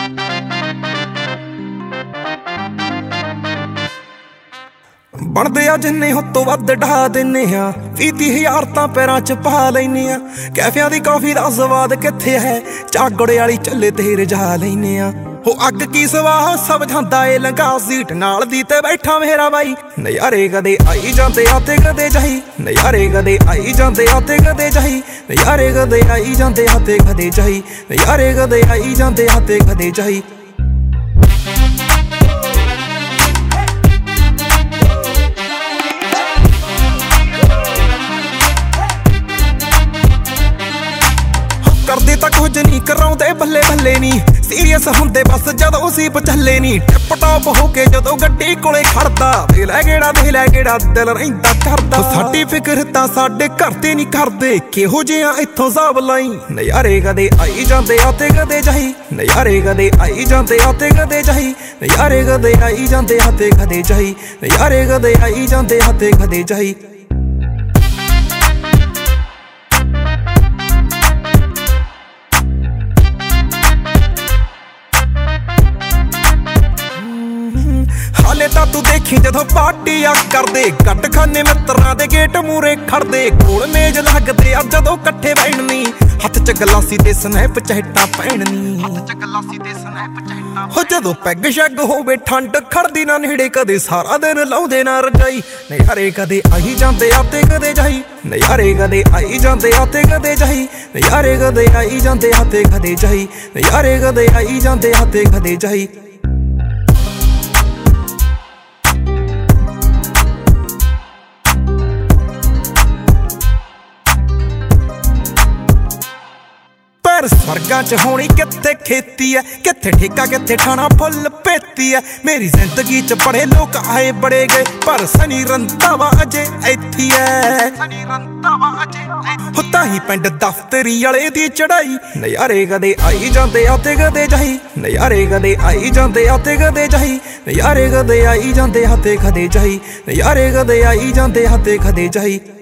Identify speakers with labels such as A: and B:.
A: ਬਣਦੇ ਆ ਜਿੰਨੇ ਹੁੱਤੋਂ ਵੱਧ ਢਾ ਦਿੰਨੇ ਆ 20,000 ਤਾਂ ਪੈਰਾਂ 'ਚ ਪਾ ਲੈਨੇ ਆ। ਕੈਫਿਆਂ ਦੀ ਕੌਫੀ ਦਾ ਸਵਾਦ ਕਿੱਥੇ ਹੈ, ਚਾਗੜੇ ਵਾਲੀ ਚੱਲੇ ਤੇ ਰਜਾ ਲੈਨੇ ਆ। ਹੋ ਅੱਗ ਕੀ ਸਵਾਹ ਸਭ ਜਾਂਦਾ ਏ ਲੰਘਾ, ਸੀਟ ਨਾਲ ਦੀ ਤੇ ਬੈਠਾ ਮੇਰਾ ਬਾਈ। ਨਜ਼ਾਰੇ ਕਦੇ ਆਈ ਜਾਂਦੇ ਆ ਤੇ ਕਦੇ ਜਾਈ, ਨਜ਼ਾਰੇ ਕਦੇ ਆਈ ਜਾਂਦੇ ਆ ਤੇ ਕਦੇ ਜਾਈ, ਨਜ਼ਾਰੇ ਕਦੇ ਆਈ ਜਾਂਦੇ ਆ ਤੇ ਕਦੇ ਜਾਈ, ਨਜ਼ਾਰੇ ਕਦੇ ਆਈ ਜਾਂਦੇ ਆ ਤੇ ਕਦੇ ਜਾਈ। ਕਰਦੇ ਤਾਂ ਕੁਝ ਨਹੀਂ ਕਰਾਉਂਦੇ ਬੱਲੇ ਬੱਲੇ ਨੀ, ਸੀਰੀਅਸ ਹੁੰਦੇ ਬਸ ਜਦੋਂ ਸੀ ਪਚੱਲੇ ਨੀ। ਟਿਪ ਟਾਪ ਹੋ ਕੇ ਜਦੋਂ ਗੱਡੀ ਕੋਲੇ ਖੜਦਾ, ਦੇ ਲੈ ਗੇੜਾ ਦਿਲ ਰਹਿੰਦਾ ਕਰਦਾ। ਸਾਡੀ ਫਿਕਰ ਤਾਂ ਸਾਡੇ ਘਰ ਤੇ ਨਹੀਂ ਕਰਦੇ, ਕਿਹੋ ਜਿਹਾ ਇੱਥੋਂ ਹਿਸਾਬ ਲਾਈ। ਨਜ਼ਾਰੇ ਕਦੇ ਆਈ ਜਾਂਦੇ ਆ ਤੇ ਕਦੇ ਜਾਈ, ਨਜ਼ਾਰੇ ਕਦੇ ਆਈ ਜਾਂਦੇ ਆ ਤੇ ਕਦੇ ਜਾਈ, ਨਜ਼ਾਰੇ ਕਦੇ ਆਈ ਜਾਂਦੇ ਆ ਤੇ ਕਦੇ ਜਾਈ, ਨਜ਼ਾਰੇ ਕਦੇ ਆਈ ਜਾਂਦੇ ਆ ਤੇ ਕਦੇ ਜਾਈ। ਹਾਲੇ ਤਾਂ ਤੂੰ ਦੇਖੀ ਜਦੋਂ ਪਾਰਟੀ ਆ ਕਰਦੇ, ਗੱਡ ਖਾਨੇ ਮਿੱਤਰਾਂ ਦੇ ਗੇਟ ਮੂਰੇ ਖੜਦੇ। ਕੋਲ ਮੇਜ ਲੱਗਦੇ ਆ ਜਦੋਂ ਇਕੱਠੇ ਬੈਠਣੀ, ਹੱਥ 'ਚ ਗਲਾਸੀ ਤੇ ਸਨੈਪ ਚਹਿਟਾ ਪੈਣਨੀ। ਹੋ ਜਦੋਂ ਪੈਗ ਸ਼ੈਗ ਹੋਵੇ ਠੰਡ ਖੜਦੀ ਨਾ ਨੇੜੇ, ਕਦੇ ਸਾਰਾ ਦਿਨ ਲਾਉਂਦੇ ਨਾ ਰਜਾਈ। ਨਜ਼ਾਰੇ ਕਦੇ ਆਈ ਜਾਂਦੇ ਆ ਤੇ ਕਦੇ ਜਾਈ, ਨਜ਼ਾਰੇ ਕਦੇ ਆਈ ਜਾਂਦੇ ਆ ਤੇ ਕਦੇ ਜਾਈ, ਨਜ਼ਾਰੇ ਕਦੇ ਆਈ ਜਾਂਦੇ ਆ ਤੇ ਕਦੇ ਜਾਈ, ਨਜ਼ਾਰੇ ਕਦੇ ਆਈ ਜਾਂਦੇ ਆ ਤੇ ਕਦੇ ਜਾਈ। ਸਵਰਗਾਂ 'ਚ ਹੋਣੀ ਕਿੱਥੇ ਖੇਤੀ ਐ, ਕਿੱਥੇ ਠੇਕਾ ਕਿੱਥੇ ਠਾਣਾ ਫੁੱਲ ਪੇਤੀ ਐ। ਮੇਰੀ ਜ਼ਿੰਦਗੀ 'ਚ ਬੜੇ ਲੋਕ ਆਏ ਬੜੇ ਗਏ, ਪਰ ਸਨੀ ਰੰਧਾਵਾ ਅਜੇ ਇੱਥੇ ਐ। ਹੋ ਤਾਹੀਂ ਪਿੰਡ ਦਫ਼ਤਰੀ ਵਾਲੇ ਦੀ ਚੜਾਈ। ਨਜ਼ਾਰੇ ਕਦੇ ਆਈ ਜਾਂਦੇ ਆ ਤੇ ਕਦੇ ਜਾਈ, ਨਜ਼ਾਰੇ ਕਦੇ ਆਈ ਜਾਂਦੇ ਆ ਤੇ ਕਦੇ ਜਾਈ, ਨਜ਼ਾਰੇ ਕਦੇ ਆਈ ਜਾਂਦੇ ਆ ਤੇ ਕਦੇ ਜਾਈ, ਨਜ਼ਾਰੇ ਕਦੇ ਆਈ ਜਾਂਦੇ ਆ ਤੇ ਕਦੇ ਜਾਈ।